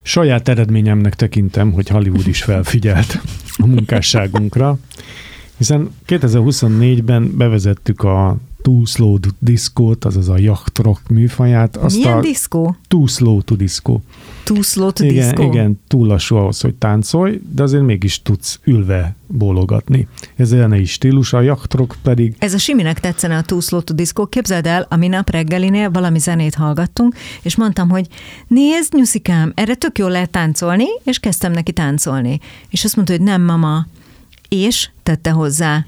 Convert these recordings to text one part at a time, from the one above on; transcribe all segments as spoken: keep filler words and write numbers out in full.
saját eredményemnek tekintem, hogy Hollywood is felfigyelt a munkásságunkra, hiszen kétezer-huszonnégyben bevezettük a Too Slow to Disco-t, azaz a yacht rock műfaját. Azt Milyen a diszkó? Too Slow to Disco. Too Slow to igen, Disco? Igen, túl lassú ahhoz, hogy táncolj, de azért mégis tudsz ülve bólogatni. Ez zenei stílus, a yacht rock pedig... Ez a Siminek tetszene a Too Slow to Disco. Képzeld el, a minap reggelinél valami zenét hallgattunk, és mondtam, hogy nézd, nyuszikám, erre tök jól lehet táncolni, és kezdtem neki táncolni. És azt mondta, hogy nem, mama. És tette hozzá,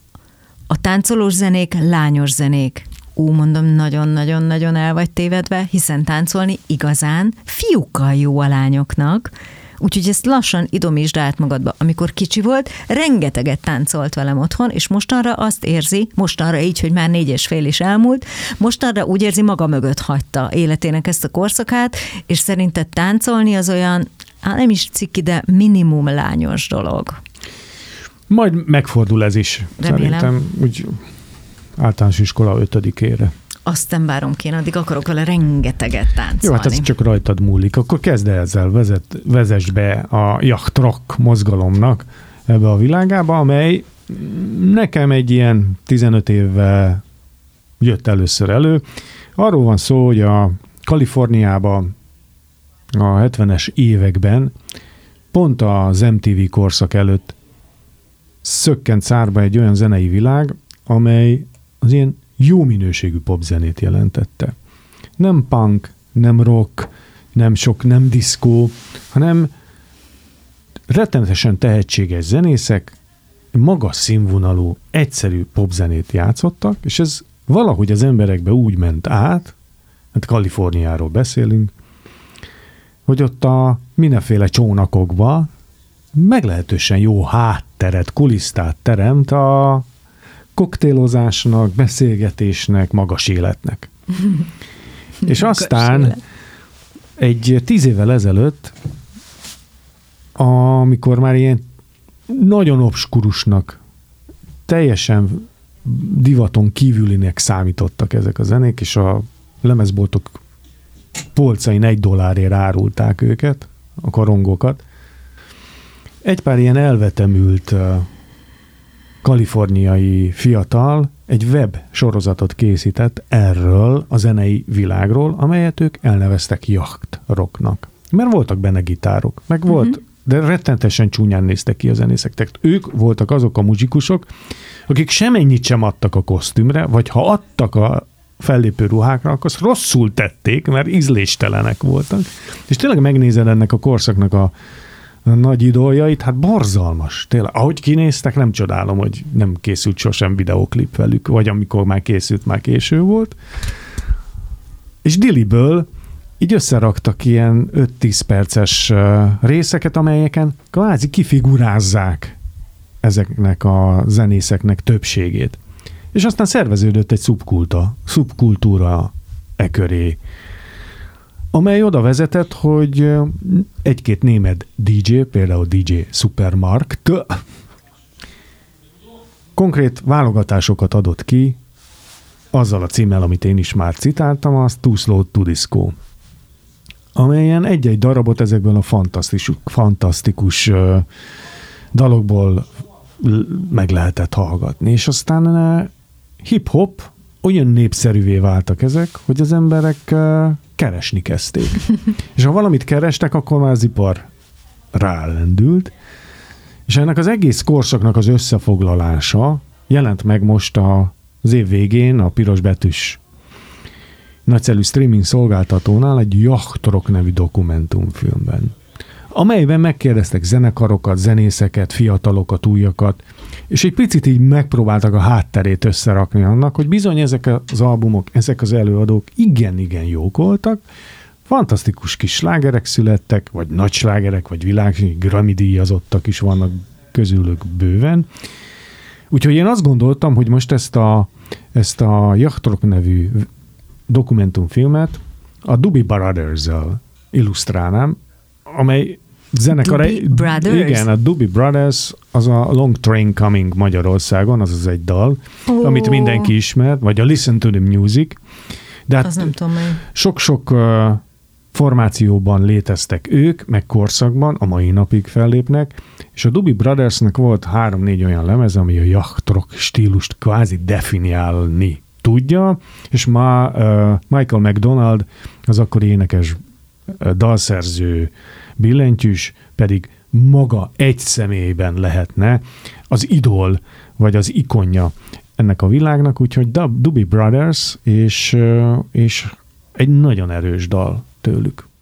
a táncolós zenék, lányos zenék. Ú, mondom, nagyon-nagyon-nagyon el vagy tévedve, hiszen táncolni igazán fiúkkal jó a lányoknak. Úgyhogy ezt lassan idomítsd át magadba. Amikor kicsi volt, rengeteget táncolt velem otthon, és mostanra azt érzi, mostanra így, hogy már négy és fél is elmúlt, mostanra úgy érzi, maga mögött hagyta életének ezt a korszakát, és szerinted táncolni az olyan, hát nem is ciki, de minimum lányos dolog. Majd megfordul ez is. Remélem. Szerintem úgy általános iskola ötödikére. Aztán várom ki, addig akarok vele rengeteget táncolni. Jó, hát ez csak rajtad múlik. Akkor kezd ezzel, vezet, vezess be a yacht rock mozgalomnak ebbe a világába, amely nekem egy ilyen tizenöt évvel jött először elő. Arról van szó, hogy a Kaliforniában a hetvenes években pont az em té vé korszak előtt szökkent szárba egy olyan zenei világ, amely az ilyen jó minőségű popzenét jelentette. Nem punk, nem rock, nem sok, nem diszkó, hanem rettenetesen tehetséges zenészek magas színvonalú, egyszerű popzenét játszottak, és ez valahogy az emberekbe úgy ment át, hát Kaliforniáról beszélünk, hogy ott a mindenféle csónakokba meglehetősen jó hátteret, kulisztát teremt a koktélozásnak, beszélgetésnek, magas életnek. És aztán élet. Egy tíz évvel ezelőtt, amikor már ilyen nagyon obskurusnak, teljesen divaton kívülinek számítottak ezek a zenék, és a lemezboltok polcain egy dollárért árulták őket, a korongokat. Egy pár ilyen elvetemült uh, kaliforniai fiatal egy web sorozatot készített erről a zenei világról, amelyet ők elneveztek yacht rocknak. Mert voltak benne gitárok, meg uh-huh. volt, de rettenetesen csúnyán néztek ki a zenészek. Tehát ők voltak azok a muzsikusok, akik semennyit sem adtak a kosztümre, vagy ha adtak a fellépő ruhákra, akkor azt rosszul tették, mert ízléstelenek voltak. És tényleg megnézed ennek a korszaknak a a nagy idoljait, hát borzalmas. Tényleg, ahogy kinéztek, nem csodálom, hogy nem készült sosem videóklip velük, vagy amikor már készült, már késő volt. És Dilliből így összeraktak ilyen öt-tíz perces részeket, amelyeken kvázi kifigurázzák ezeknek a zenészeknek többségét. És aztán szerveződött egy szubkulta, szubkultúra e köré, amely oda vezetett, hogy egy-két német dé dzsé, például dé dzsé Supermarkt, konkrét válogatásokat adott ki, azzal a címmel, amit én is már citáltam, az Too Slow to Disco, amelyen egy-egy darabot ezekből a fantasztikus, fantasztikus dalokból meg lehetett hallgatni. És aztán hip-hop, olyan népszerűvé váltak ezek, hogy az emberek keresni kezdték. És ha valamit kerestek, akkor már az ipar rálendült. És ennek az egész korszaknak az összefoglalása jelent meg most a, az év végén a pirosbetűs nagyszerű streaming szolgáltatónál egy Yacht Rock nevű dokumentumfilmben, amelyben megkérdeztek zenekarokat, zenészeket, fiatalokat, újakat, és egy picit így megpróbáltak a hátterét összerakni annak, hogy bizony ezek az albumok, ezek az előadók igen-igen jók voltak, fantasztikus kis slágerek születtek, vagy nagy slágerek, vagy világ Grammy díjazottak is vannak közülük bőven. Úgyhogy én azt gondoltam, hogy most ezt a, ezt a Yacht Rock nevű dokumentumfilmet a Doobie Brothers-zal illusztrálnám, amely zenekar... Doobie Brothers? Igen, a Doobie Brothers az a Long Train Coming Magyarországon, az az egy dal, oh. amit mindenki ismer, vagy a Listen to the Music. De hát az nem tudom, sok-sok uh, formációban léteztek ők, meg korszakban, a mai napig fellépnek, és a Doobie Brothersnek volt három-négy olyan lemez, ami a yacht rock stílust kvázi definiálni tudja, és ma uh, Michael McDonald, az akkori énekes uh, dalszerző billentyűs, pedig maga egy személyben lehetne az idol, vagy az ikonja ennek a világnak, úgyhogy Doobie Brothers, és, uh, és egy nagyon erős dal tőlük.